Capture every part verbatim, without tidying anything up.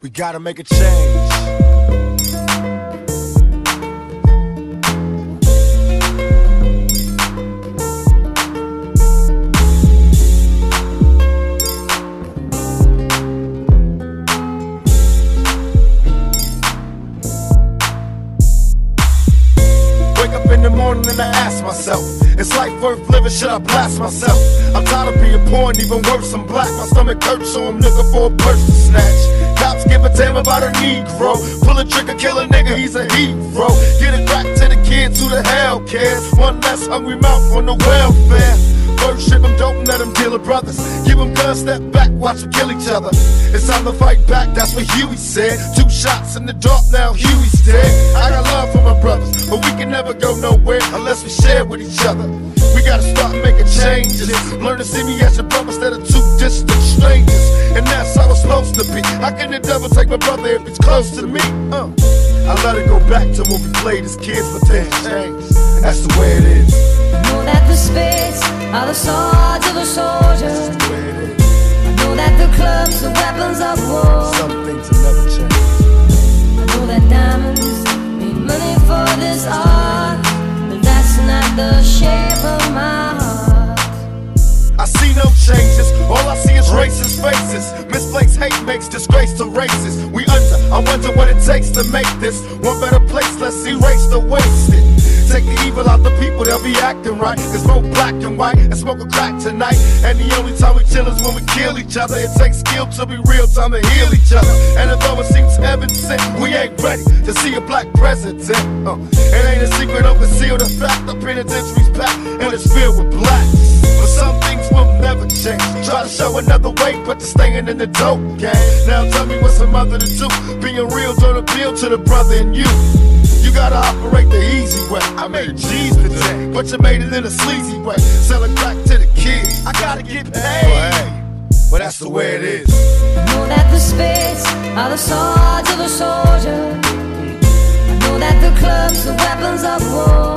We gotta make a change. In the morning and I ask myself, is life worth living? Should I blast myself? I'm tired of being poor and even worse, I'm black. My stomach hurts, so I'm looking for a purse to snatch. Cops give a damn about a Negro. Pull a trigger, kill a nigga, he's a hero. Get it back to the kids who the hell cares. One less hungry mouth on the welfare. First ship them dope and let them deal with brothers. Give them guns, step back, watch them kill each other. It's time to fight back, that's what Huey said. Two shots in the dark, now Huey's dead. I got love for my brothers, but we can never go nowhere unless we share with each other. We gotta start making changes. Learn to see me as your brother instead of two distant strangers. And that's how it's supposed to be. How can the devil take my brother if he's close to me? Uh. I let it go back to when we played as kids, but things changed. That's the way it is. I know that the spades are the swords of a soldier. That's the way it is. I know that the clubs are weapons of war. Some things will never change. I know that diamonds mean money for this art, but that's not the shape of my heart. I see no changes, all I see is racist faces. Misplaced hate makes disgrace to races. We under, I wonder what it takes to make this one better place. Let's erase the wasted. Take the evil out the people, they'll be acting right. There's no black and white and smoke a crack tonight. And the only time we chill is when we kill each other. It takes skill to be real, time to heal each other. And although it seems heaven sent, we ain't ready to see a black president. uh, It ain't a secret, don't conceal the fact. The penitentiary's packed and it's filled with blacks. But some things will never change. Try to show another way, but they're staying in the dope game. Now tell me what's a mother to do. Being real don't appeal to the brother in you. You gotta operate the easy way. I made G's today, but you made it in a sleazy way. Selling crack to the kids, I gotta get paid. Well, hey, well that's the way it is. I know that the spades are the swords of a soldier. I know that the clubs are weapons of war.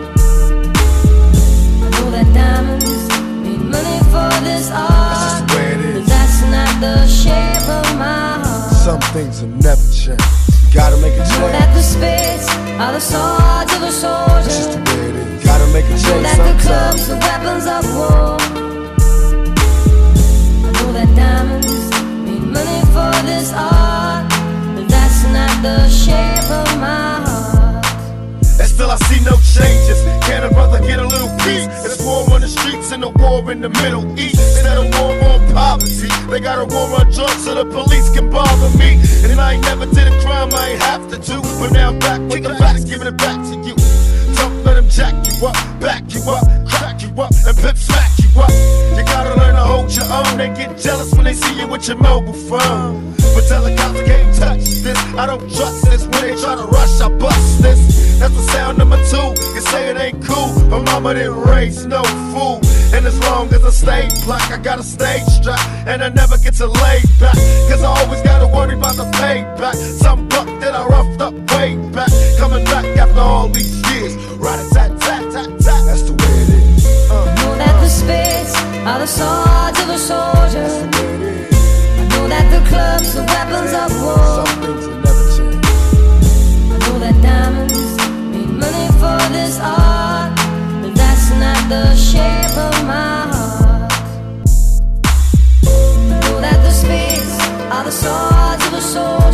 I know that diamonds mean money for this art. That's just the way it is. But that's not the shape of my heart. Some things will never change. Gotta make a change. I know that the spades are the swords of a soldier. That's just the way it is. Gotta make a I know change that the sometime. clubs are weapons of war. I know that diamonds mean money for this art, but that's not the shape of my heart. And still I see no changes. Can a brother get a little peace? It's war on the streets and a war in the Middle East. Instead of war on poverty, they got a war on drugs so the police can bother me. And I ain't never did a crime I ain't have to do, but now I'm back with the facts, giving it back to you. Don't let them jack you up, back you up, crack you up, and pimp smack you up. You gotta learn to hold your own. They get jealous when they see you with your mobile phone. But tell the cops I can't touch this, I don't trust this. When they try to rush, I bust this. That's the sound number two. You say it ain't cool, but mama didn't raise no fool. And as long as I stay black, I got a stage strap, and I never get to lay back, cause I always gotta worry about the payback. Some buck that I roughed up way back, coming back after all these years. Rat-a-tat-tat-tat-tat, that's the way it is. uh, I know that the spades are the swords of a soldier. That's the way it is. I know that the clubs are weapons of war. Some things will never change. I know that diamonds mean money for this art, but that's not the shape of my heart. I know that the spades are the swords of a soldier.